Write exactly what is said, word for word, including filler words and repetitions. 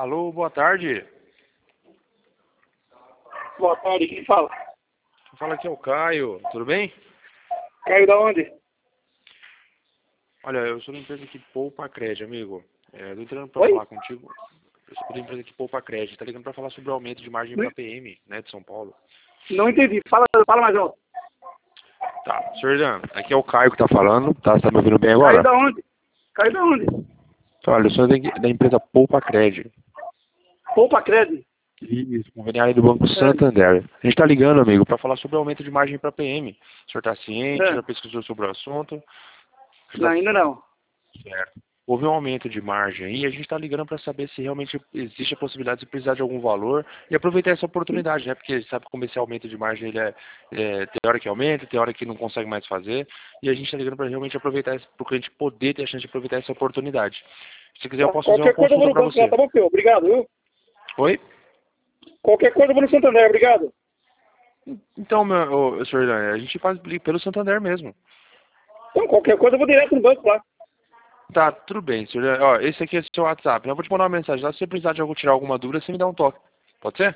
Alô, boa tarde. Boa tarde, quem fala? Fala aqui é o Caio, tudo bem? Caio da onde? Olha, eu sou da empresa que Poupa Cred, amigo. É, tô entrando pra Oi? falar contigo. Eu sou da empresa que Poupa Cred, tá ligando pra falar sobre o aumento de margem Não, pra P M, né, de São Paulo. não entendi, fala, fala mais alto. Tá, senhor Dan, aqui é o Caio que tá falando, tá? Você tá me ouvindo bem Caio agora? da onde? Caio da onde? Olha, eu sou da, da empresa Poupa Cred. Poupa Cred. Isso, conveniário do Banco É, Santander. A gente tá ligando, amigo, pra falar sobre o aumento de margem pra P M. O senhor tá ciente, já é. pesquisou sobre o assunto? Não, Já ainda não. certo. Houve um aumento de margem aí e a gente está ligando para saber se realmente existe a possibilidade de precisar de algum valor e aproveitar essa oportunidade, né? Porque sabe como esse aumento de margem ele é, é tem hora que aumenta, tem hora que não consegue mais fazer e a gente está ligando para realmente aproveitar, para o cliente poder ter a chance de aproveitar essa oportunidade. Se quiser eu Tá, posso fazer uma qualquer coisa eu vou consulta no para banco lá, você. tá bom, Peu? Obrigado, viu? Oi? Qualquer coisa eu vou no Santander, obrigado. Então, meu, ô, senhor, a gente faz pelo Santander mesmo. Então, qualquer coisa eu vou direto no banco lá. Tá, tudo bem, senhor. Ó, esse aqui é o seu WhatsApp. Eu vou te mandar uma mensagem lá. Se você precisar de algo, tirar alguma dúvida, você me dá um toque. Pode ser?